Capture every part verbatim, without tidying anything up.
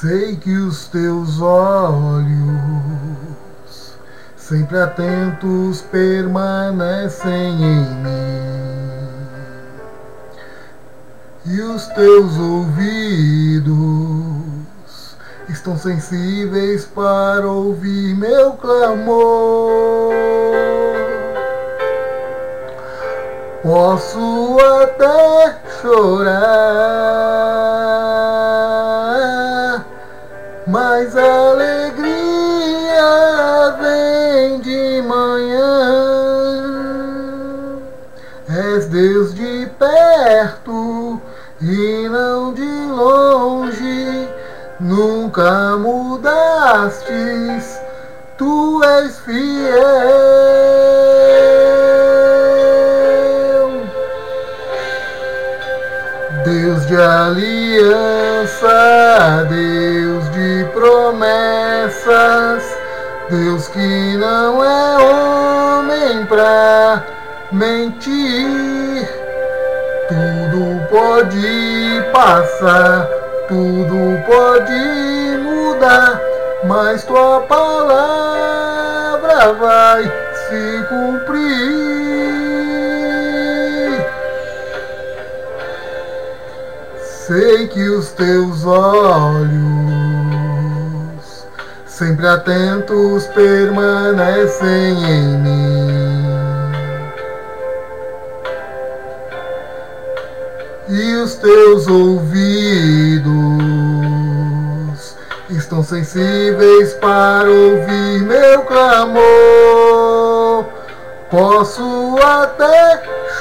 Sei que os teus olhos, sempre atentos, permanecem em mim, e os teus ouvidos estão sensíveis para ouvir meu clamor. Posso até chorar, mas a alegria vem de manhã. És Deus de perto e não de longe, nunca mudastes, tu és fiel. Deus de aliança, Deus de promessas, Deus que não é homem pra mentir. Tudo pode passar, tudo pode mudar, mas tua palavra vai se cumprir. Sei que os teus olhos, sempre atentos, permanecem em mim, e os teus ouvidos estão sensíveis para ouvir meu clamor. Posso até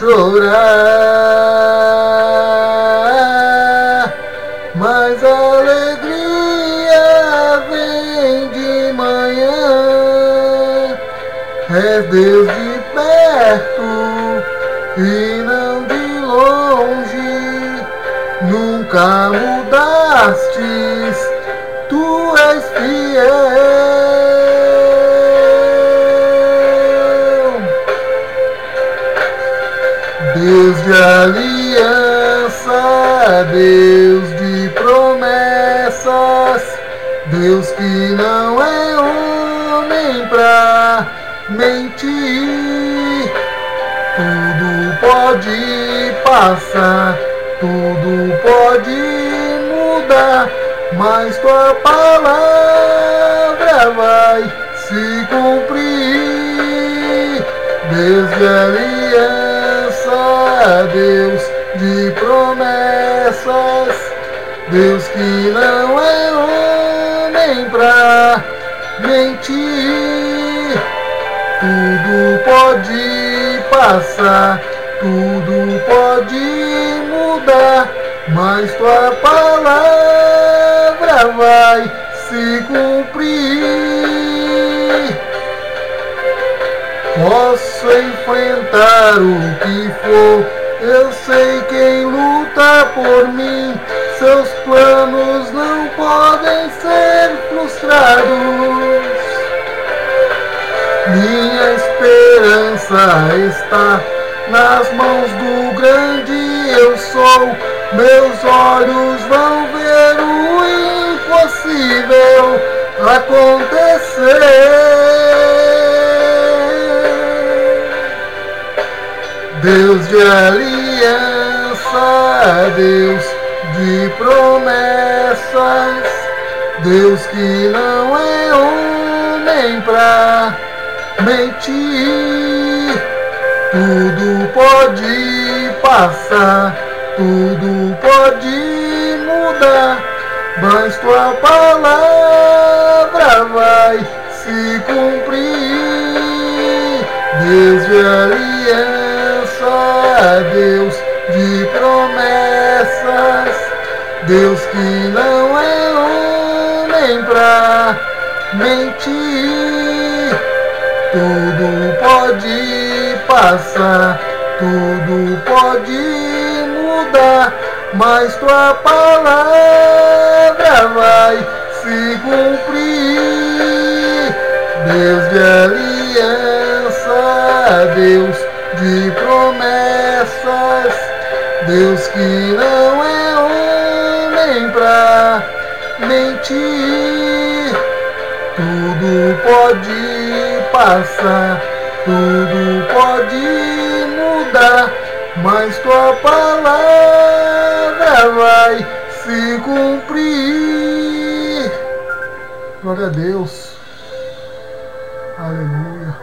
chorar, mas a alegria vem de manhã. És Deus de perto e não de longe, nunca mudastes, tu és fiel. Deus de aliança, Deus de promessas, Deus que não é homem pra mentir. Tudo pode passar, tudo pode mudar, mas tua palavra vai se cumprir. Deus de aliança, Deus de promessas, Deus que não é homem pra mentir. Tudo pode passar, tudo pode mudar, mas tua palavra vai se cumprir. Posso enfrentar o que for, eu sei quem luta por mim. Seus planos não podem ser frustrados. Minha esperança está nas mãos do grande eu sou. Meus olhos vão ver o impossível acontecer. Deus de aliança, Deus de promessas, Deus que não é homem pra mentir. Tudo pode passar, tudo pode mudar, mas tua palavra vai se cumprir. Deus de aliança, Deus de promessas, Deus que não é homem pra mentir. Tudo pode passar, tudo pode mudar, mas tua palavra vai se cumprir. Deus de aliança, Deus de promessas, Deus que não é homem pra mentir. mentir. Tudo pode passar, tudo pode mudar, mas tua palavra vai se cumprir. Glória a Deus. Aleluia.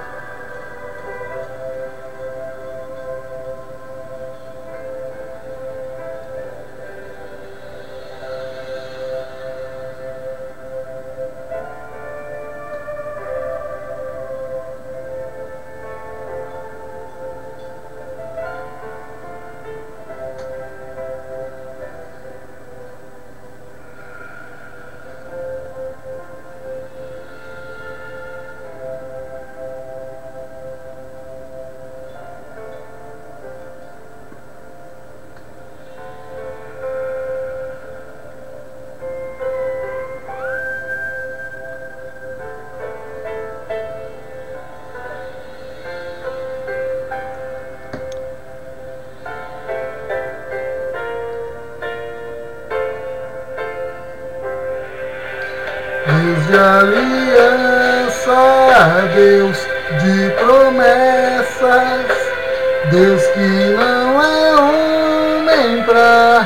Deus de aliança, Deus de promessas, Deus que não é homem pra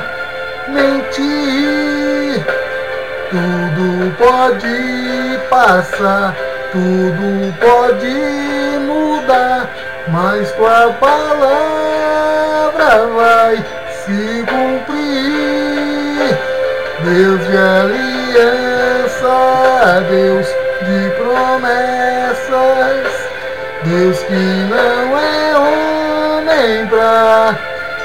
mentir. Tudo pode passar, tudo pode mudar, mas tua palavra vai se cumprir. Deus de aliança, Deus de promessas, Deus que não é homem pra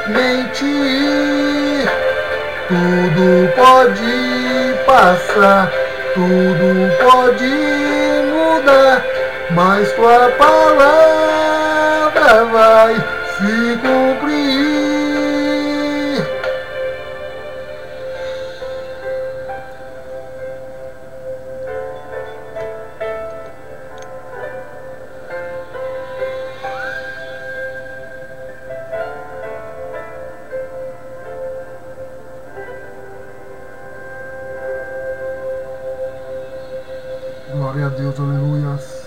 mentir. Tudo pode passar, tudo pode mudar, mas tua palavra vai se cumprir. Glória a Deus, aleluia.